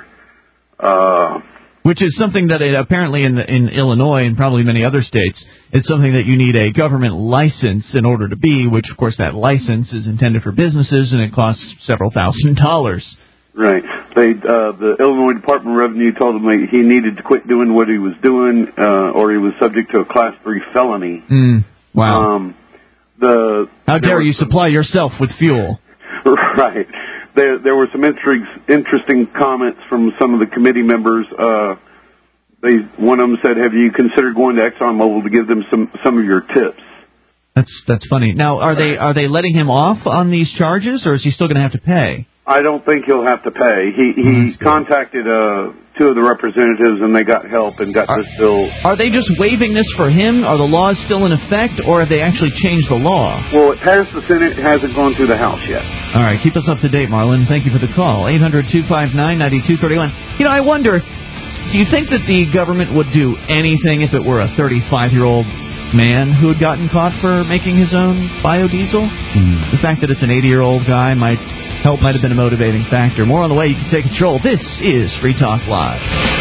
Uh, Which is something that it, apparently in, the, in Illinois and probably many other states, it's something that you need a government license in order to be, which, of course, that license is intended for businesses, and it costs several thousand dollars. Right. They, uh, the Illinois Department of Revenue told him that he needed to quit doing what he was doing, uh, or he was subject to a Class three felony. Mm, wow. Um, the How dare you some, supply yourself with fuel? Right. There, there were some inter- interesting comments from some of the committee members. Uh, they, one of them said, "Have you considered going to ExxonMobil to give them some, some of your tips?" That's that's funny. Now, are they are they letting him off on these charges, or is he still going to have to pay? I don't think he'll have to pay. He he oh, contacted uh, two of the representatives, and they got help and got are, this bill. Are they just waiving this for him? Are the laws still in effect, or have they actually changed the law? Well, it passed the Senate. It hasn't gone through the House yet. All right, keep us up to date, Marlon. Thank you for the call. eight hundred two five nine nine two three one. You know, I wonder, do you think that the government would do anything if it were a thirty-five-year-old man who had gotten caught for making his own biodiesel? Hmm. The fact that it's an eighty-year-old guy might help, might have been a motivating factor. More on the way. You can take control. This is Free Talk Live.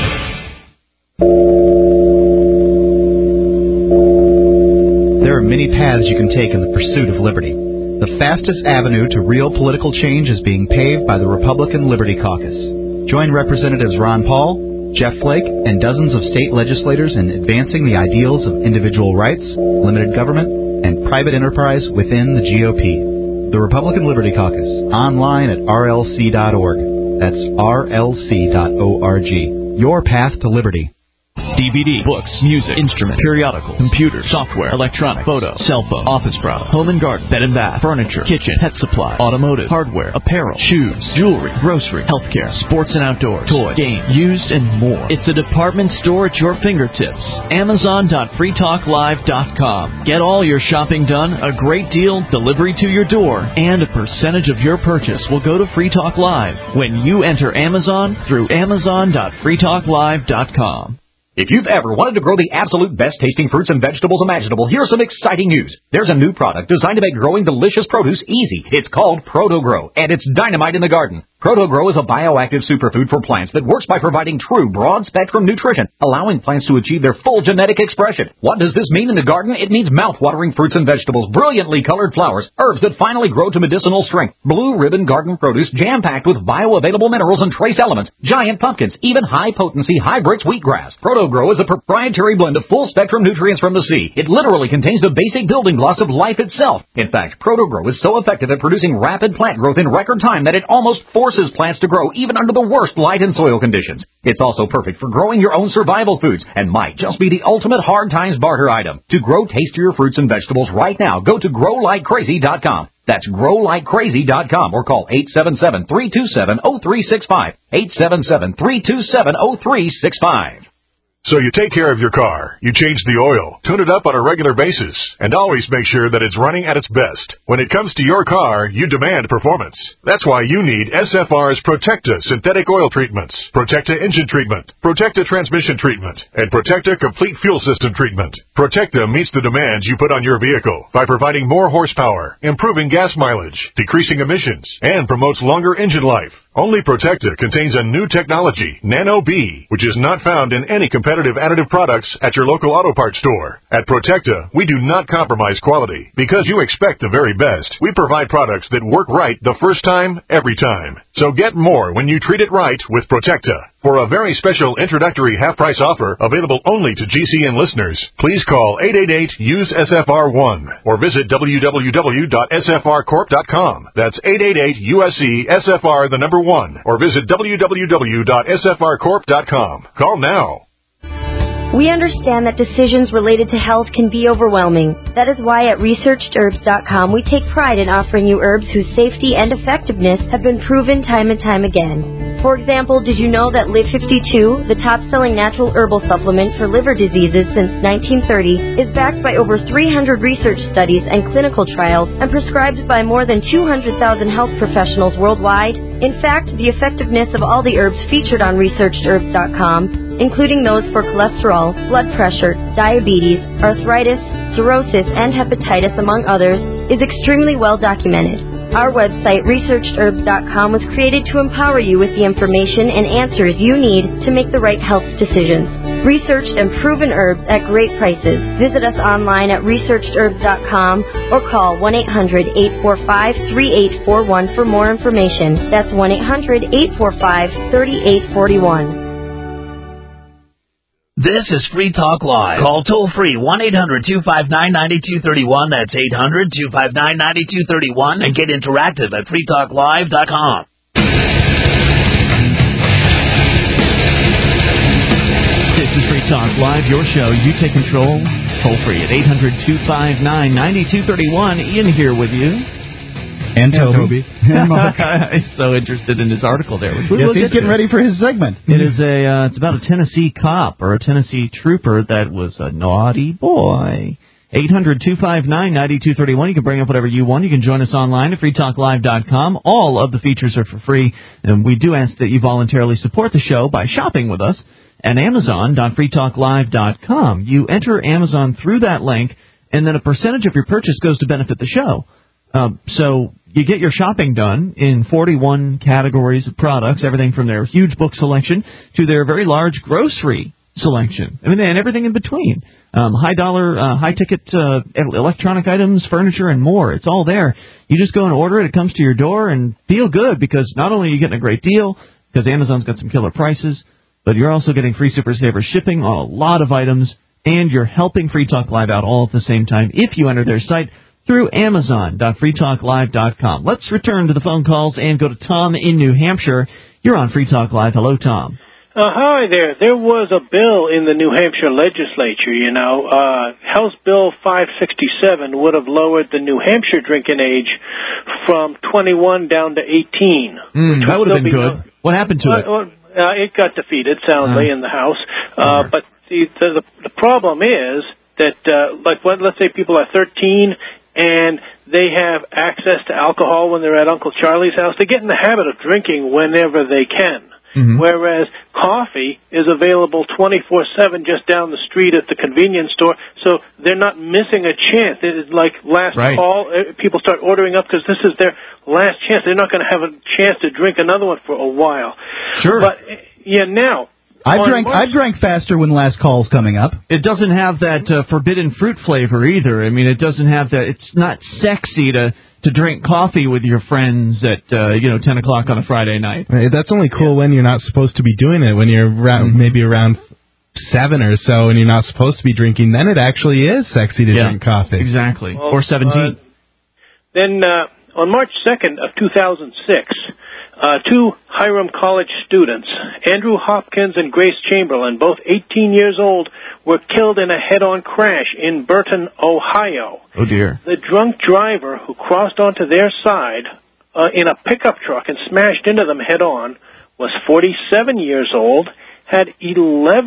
There are many paths you can take in the pursuit of liberty. The fastest avenue to real political change is being paved by the Republican Liberty Caucus. Join Representatives Ron Paul, Jeff Flake, and dozens of state legislators in advancing the ideals of individual rights, limited government, and private enterprise within the G O P. The Republican Liberty Caucus, online at R L C dot org. That's R L C dot org. Your path to liberty. D V D, books, music, instruments, periodicals, computers, software, electronic, photo, cell phone, office products, home and garden, bed and bath, furniture, kitchen, pet supply, automotive, hardware, apparel, shoes, jewelry, grocery, healthcare, sports and outdoors, toys, games, used, and more. It's a department store at your fingertips. Amazon dot free talk live dot com. Get all your shopping done, a great deal, delivery to your door, and a percentage of your purchase will go to Free Talk Live when you enter Amazon through Amazon dot free talk live dot com. If you've ever wanted to grow the absolute best-tasting fruits and vegetables imaginable, here's some exciting news. There's a new product designed to make growing delicious produce easy. It's called ProtoGrow, and it's dynamite in the garden. ProtoGrow is a bioactive superfood for plants that works by providing true broad-spectrum nutrition, allowing plants to achieve their full genetic expression. What does this mean in the garden? It means mouth-watering fruits and vegetables, brilliantly colored flowers, herbs that finally grow to medicinal strength, blue ribbon garden produce jam-packed with bioavailable minerals and trace elements, giant pumpkins, even high-potency hybrids wheatgrass. ProtoGrow is a proprietary blend of full-spectrum nutrients from the sea. It literally contains the basic building blocks of life itself. In fact, ProtoGrow is so effective at producing rapid plant growth in record time that it almost forces plants to grow even under the worst light and soil conditions. It's also perfect for growing your own survival foods and might just be the ultimate hard times barter item. To grow tastier fruits and vegetables right now, go to grow like crazy dot com. That's grow like crazy dot com or call eight seven seven, three two seven, zero three six five. eight seven seven, three two seven, zero three six five. So you take care of your car, you change the oil, tune it up on a regular basis, and always make sure that it's running at its best. When it comes to your car, you demand performance. That's why you need S F R's Protecta synthetic oil treatments, Protecta engine treatment, Protecta transmission treatment, and Protecta complete fuel system treatment. Protecta meets the demands you put on your vehicle by providing more horsepower, improving gas mileage, decreasing emissions, and promotes longer engine life. Only Protecta contains a new technology, Nano B, which is not found in any competitive additive products at your local auto parts store. At Protecta, we do not compromise quality. Because you expect the very best, we provide products that work right the first time, every time. So get more when you treat it right with Protecta. For a very special introductory half-price offer available only to G C N listeners, please call eight eight eight, U S E, S F R one or visit w w w dot s f r corp dot com. That's eight eight eight, U S E, S F R, the number one, or visit w w w dot s f r corp dot com. Call now. We understand that decisions related to health can be overwhelming. That is why at researched herbs dot com we take pride in offering you herbs whose safety and effectiveness have been proven time and time again. For example, did you know that Live fifty-two, the top-selling natural herbal supplement for liver diseases since nineteen thirty, is backed by over three hundred research studies and clinical trials and prescribed by more than two hundred thousand health professionals worldwide? In fact, the effectiveness of all the herbs featured on researched herbs dot com, including those for cholesterol, blood pressure, diabetes, arthritis, cirrhosis, and hepatitis, among others, is extremely well documented. Our website, researched herbs dot com, was created to empower you with the information and answers you need to make the right health decisions. Researched and proven herbs at great prices. Visit us online at researched herbs dot com or call one eight hundred, eight four five, three eight four one for more information. That's one eight hundred, eight four five, three eight four one. This is Free Talk Live. Call toll-free one eight hundred, two five nine, nine two three one. That's eight hundred, two five nine, nine two three one. And get interactive at free talk live dot com. This is Free Talk Live, your show. You take control. Toll-free at eight hundred, two five nine, nine two three one. Ian here with you. And Toby. And Mark. He's so interested in his article there. Which we yes, will he's get getting to. ready for his segment. It is a. Uh, it's about a Tennessee cop or a Tennessee trooper that was a naughty boy. eight hundred, two five nine, nine two three one. You can bring up whatever you want. You can join us online at free talk live dot com. All of the features are for free, and we do ask that you voluntarily support the show by shopping with us at amazon dot free talk live dot com. You enter Amazon through that link, and then a percentage of your purchase goes to benefit the show. Um, so you get your shopping done in forty-one categories of products, everything from their huge book selection to their very large grocery selection. I mean, and everything in between. Um, high dollar, uh, high ticket uh, electronic items, furniture, and more. It's all there. You just go and order it. It comes to your door and feel good because not only are you getting a great deal because Amazon's got some killer prices, but you're also getting free Super Saver shipping on a lot of items, and you're helping Free Talk Live out all at the same time if you enter their site through amazon dot free talk live dot com. Let's return to the phone calls and go to Tom in New Hampshire. You're on Free Talk Live. Hello, Tom. Uh, hi there. There was a bill in the New Hampshire legislature, you know. Uh, House Bill five sixty-seven would have lowered the New Hampshire drinking age from twenty-one down to eighteen. Mm, that would have been good. No- what happened to uh, it? Uh, it got defeated soundly uh, in the House. Uh, but the, the, the problem is that, uh, like, what, let's say people are thirteen and they have access to alcohol when they're at Uncle Charlie's house. They get in the habit of drinking whenever they can. Mm-hmm. Whereas coffee is available twenty-four seven just down the street at the convenience store, so they're not missing a chance. It's like last right. call, people start ordering up because this is their last chance. They're not going to have a chance to drink another one for a while. Sure. But, yeah, now... I drank March, I drank faster when last call's coming up. It doesn't have that uh, forbidden fruit flavor either. I mean, it doesn't have that. It's not sexy to to drink coffee with your friends at uh, you know ten o'clock on a Friday night. Right, that's only cool yeah. when you're not supposed to be doing it. When you're around, mm-hmm. maybe around seven or so, and you're not supposed to be drinking, then it actually is sexy to yeah, drink coffee. Exactly. Well, or seventeen. Uh, then uh, on March second of two thousand six. Uh, two Hiram College students, Andrew Hopkins and Grace Chamberlain, both eighteen years old, were killed in a head-on crash in Burton, Ohio. Oh, dear. The drunk driver who crossed onto their side uh, in a pickup truck and smashed into them head-on was forty-seven years old, had eleven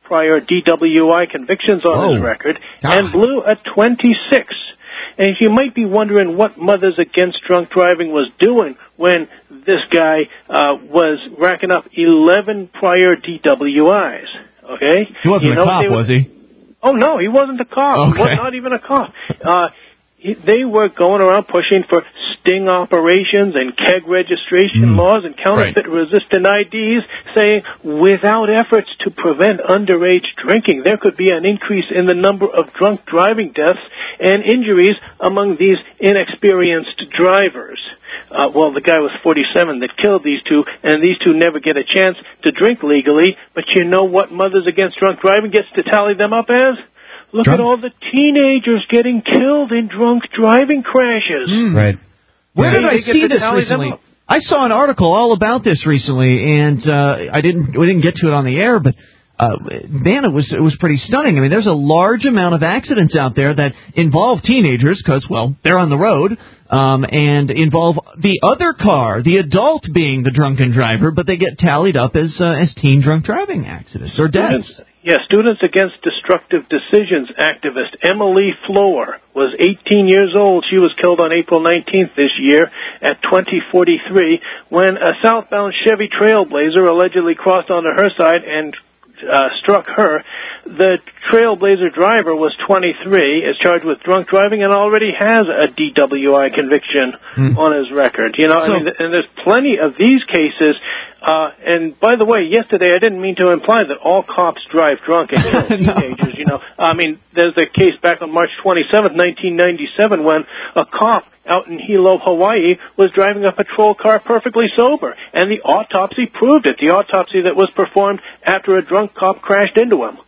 prior D W I convictions on Whoa. his record, God. and blew a twenty-six. And you might be wondering what Mothers Against Drunk Driving was doing when this guy uh, was racking up eleven prior D W Is. Okay? He wasn't you a know, cop, they were- was he? Oh, no, he wasn't a cop. He Okay. was not even a cop. Uh, he, they were going around pushing for sting operations and keg registration laws and counterfeit-resistant I Ds, saying without efforts to prevent underage drinking, there could be an increase in the number of drunk driving deaths and injuries among these inexperienced drivers. Uh, well, the guy was forty-seven that killed these two, and these two never get a chance to drink legally. But you know what Mothers Against Drunk Driving gets to tally them up as? Look Drunk? at all the teenagers getting killed in drunk driving crashes. Right. Where did They I get see to this tally them recently? up. I saw an article all about this recently, and uh, I didn't. We didn't get to it on the air, but uh, man, it was it was pretty stunning. I mean, there's a large amount of accidents out there that involve teenagers because, well, they're on the road, um, and involve the other car, the adult being the drunken driver, but they get tallied up as uh, as teen drunk driving accidents or deaths. Students, yeah, Students Against Destructive Decisions activist Emily Floor was eighteen years old. She was killed on April nineteenth this year at twenty forty-three when a southbound Chevy Trailblazer allegedly crossed onto her side and uh, struck her. The Trailblazer driver was twenty-three, is charged with drunk driving, and already has a D W I conviction Hmm. on his record. You know, So- I mean, and there's plenty of these cases. Uh, and by the way, yesterday I didn't mean to imply that all cops drive drunk and kill teenagers. You know, I mean, there's a case back on March twenty-seventh, nineteen ninety-seven, when a cop out in Hilo, Hawaii, was driving a patrol car perfectly sober, and the autopsy proved it. The autopsy that was performed after a drunk cop crashed into him.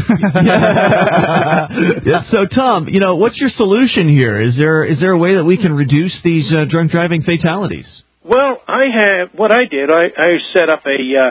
Yeah, so, Tom, you know, what's your solution here? Is there is there a way that we can reduce these uh, drunk driving fatalities? Well, I have what I did. I, I set up a uh,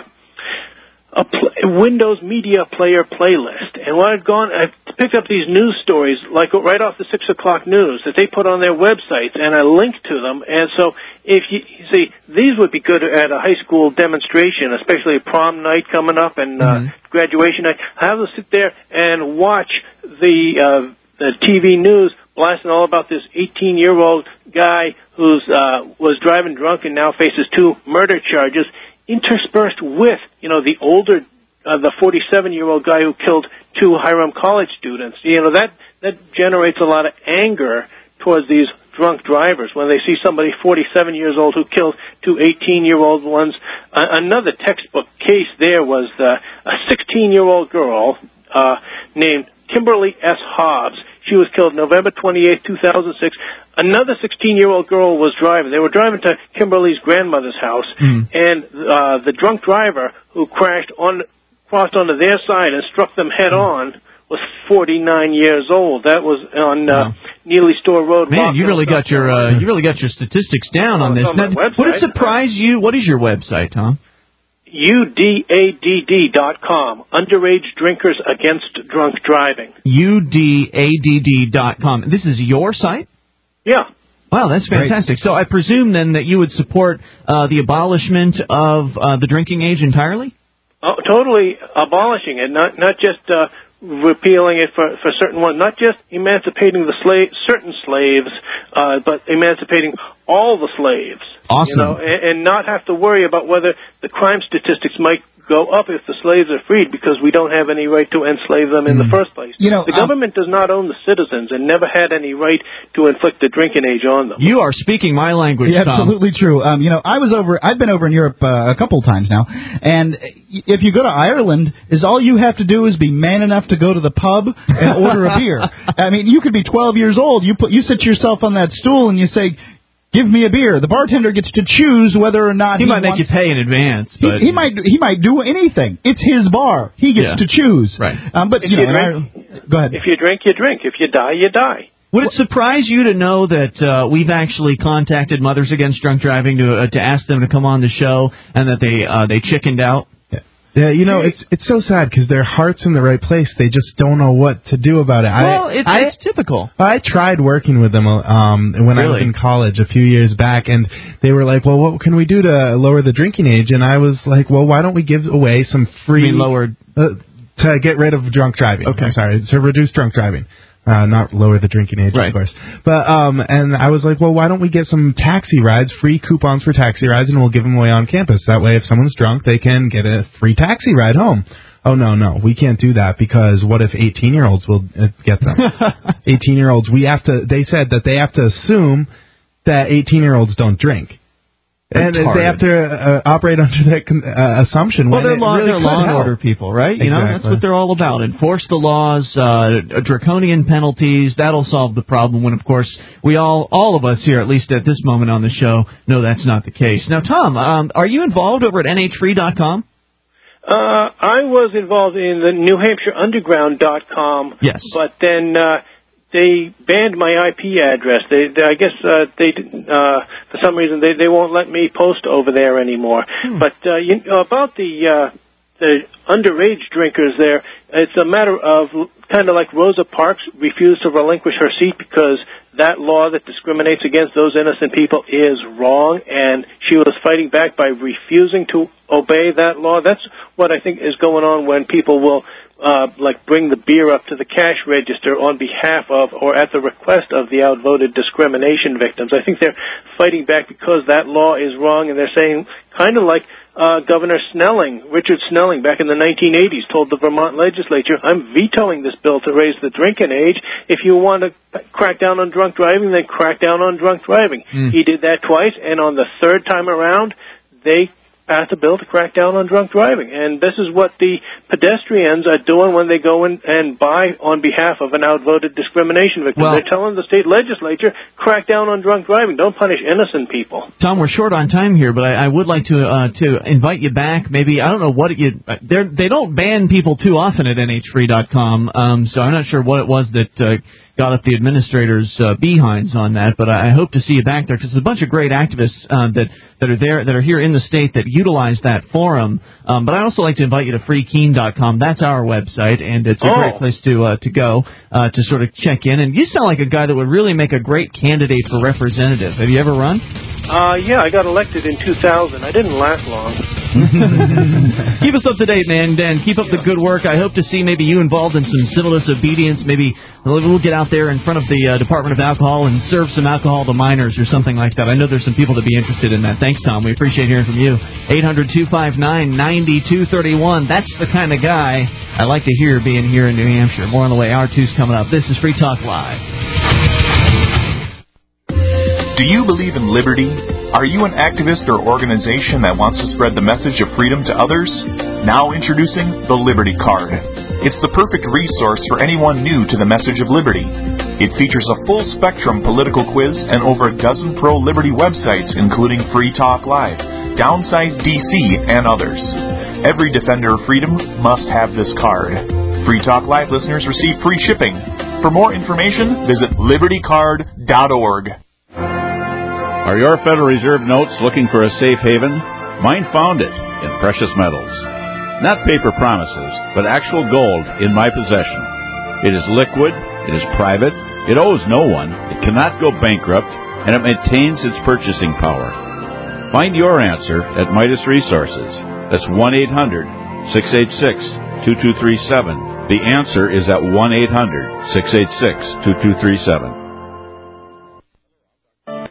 a pl- Windows Media Player playlist, and when I've gone, I've picked up these news stories, like right off the six o'clock news, that they put on their websites, and I linked to them. And so, if you, you see, these would be good at a high school demonstration, especially prom night coming up and uh, Mm-hmm. graduation night. Have them sit there and watch the uh, the T V news blasting all about this eighteen-year-old guy who's uh, was driving drunk and now faces two murder charges, interspersed with, you know, the older, uh, the forty-seven-year-old guy who killed two Hiram College students. You know, that that generates a lot of anger towards these drunk drivers when they see somebody forty-seven years old who killed two eighteen-year-old ones. Uh, another textbook case there was uh, a sixteen-year-old girl uh, named Kimberly S. Hobbs. She was killed November twenty-eighth, two thousand six. Another sixteen-year-old girl was driving. They were driving to Kimberly's grandmother's house, Mm. and uh, the drunk driver who crashed on, crossed onto their side and struck them head on was forty-nine years old. That was on uh, Neely Store Road. Man, you Rockville, really got South your uh, Carolina. you really got your statistics down on Oh, this. it's on my Now, would it website. surprise you? What is your website, Tom? U D A D D dot com. Underage Drinkers Against Drunk Driving. U D A D D dot com. This is your site? Yeah. Wow, that's fantastic. So I presume then that you would support uh, the abolishment of uh, the drinking age entirely? Oh, totally abolishing it, not not just uh, repealing it for for certain ones, not just emancipating the slave certain slaves, uh, but emancipating all the slaves. Awesome. You know, and, and not have to worry about whether the crime statistics might go up if the slaves are freed, because we don't have any right to enslave them in the first place. You know, the um, government does not own the citizens and never had any right to inflict the drinking age on them. You are speaking my language, Yeah, Tom. absolutely true. Um, you know, I was over. I've been over in Europe uh, a couple times now, and if you go to Ireland, is all you have to do is be man enough to go to the pub and order a beer. I mean, you could be twelve years old. You put you sit yourself on that stool and you say, "Give me a beer." The bartender gets to choose whether or not He, he might make wants, you pay in advance, but He, he might he might do anything. It's his bar. He gets Yeah. to choose. Right. Um, but If you you know, in drink- Ireland- go ahead. If you drink, you drink. If you die, you die. would it surprise you to know that uh, we've actually contacted Mothers Against Drunk Driving to uh, to ask them to come on the show, and that they uh, they chickened out? Yeah, you know, it's it's so sad because their heart's in the right place. They just don't know what to do about it. Well, I, it's, I, it's typical. I tried working with them um, when I was Really? in college a few years back, and they were like, well, what can we do to lower the drinking age? And I was like, well, why don't we give away some free... You mean lower Uh, To get rid of drunk driving. Okay. I'm sorry, to reduce drunk driving. Uh, not lower the drinking age, right. of course. But, um, and I was like, well, why don't we get some taxi rides, free coupons for taxi rides, and we'll give them away on campus. That way, if someone's drunk, they can get a free taxi ride home. Oh, no, no, we can't do that because what if eighteen-year-olds will uh, get them? eighteen-year-olds, we have to, they said that they have to assume that eighteen-year-olds don't drink. And Retarded. they have to uh, operate under that uh, assumption. Well, when they're it law, really they're could law and help. order people, right? You Exactly. know, that's what they're all about. Enforce the laws, uh, draconian penalties. That'll solve the problem. When, of course, we all, all of us here, at least at this moment on the show, know that's not the case. Now, Tom, um, are you involved over at N H free dot com? Uh, I was involved in the New Hampshire Underground dot com. Yes. But then uh, they banned my I P address. They, they I guess uh, they, uh, for some reason, they, they won't let me post over there anymore. Hmm. But uh, you, about the uh, the underage drinkers there, it's a matter of kind of like Rosa Parks refused to relinquish her seat because that law that discriminates against those innocent people is wrong, and she was fighting back by refusing to obey that law. That's what I think is going on when people will Uh, like bring the beer up to the cash register on behalf of or at the request of the outvoted discrimination victims. I think they're fighting back because that law is wrong, and they're saying kind of like uh, Governor Snelling, Richard Snelling, back in the nineteen eighties, told the Vermont legislature, I'm vetoing this bill to raise the drinking age. If you want to crack down on drunk driving, then crack down on drunk driving. Mm. He did that twice, and on the third time around, they passed a bill to crack down on drunk driving. And this is what the pedestrians are doing when they go in and buy on behalf of an outvoted discrimination victim. Well, they're telling the state legislature, crack down on drunk driving. Don't punish innocent people. Tom, we're short on time here, but I, I would like to uh, to invite you back. Maybe, I don't know what you... They they don't ban people too often at N H free dot com, um, so I'm not sure what it was that... Uh, got up the administrators' uh, behinds on that, but I hope to see you back there because there's a bunch of great activists uh, that that are there that are here in the state that utilize that forum. Um, but I also like to invite you to free keen dot com. That's our website, and it's a oh. great place to uh, to go uh, to sort of check in. And you sound like a guy that would really make a great candidate for representative. Have you ever run? Uh, yeah, I got elected in two thousand. I didn't last long. Keep us up to date, man, and keep up the good work. I hope to see maybe you involved in some civil disobedience. Maybe we'll get out there in front of the uh, Department of Alcohol and serve some alcohol to minors or something like that. I know there's some people that be interested in that. Thanks, Tom. We appreciate hearing from you. eight hundred two five nine nine two three one. That's the kind of guy I like to hear being here in New Hampshire. More on the way. Hour two's coming up. This is Free Talk Live. Do you believe in liberty? Are you an activist or organization that wants to spread the message of freedom to others? Now introducing the Liberty Card. It's the perfect resource for anyone new to the message of liberty. It features a full-spectrum political quiz and over a dozen pro-liberty websites, including Free Talk Live, Downsize D C, and others. Every defender of freedom must have this card. Free Talk Live listeners receive free shipping. For more information, visit liberty card dot org. Are your Federal Reserve notes looking for a safe haven? Mine found it in precious metals. Not paper promises, but actual gold in my possession. It is liquid, it is private, it owes no one, it cannot go bankrupt, and it maintains its purchasing power. Find your answer at Midas Resources. That's one eight hundred six eight six two two three seven. The answer is at one eight hundred six eight six two two three seven.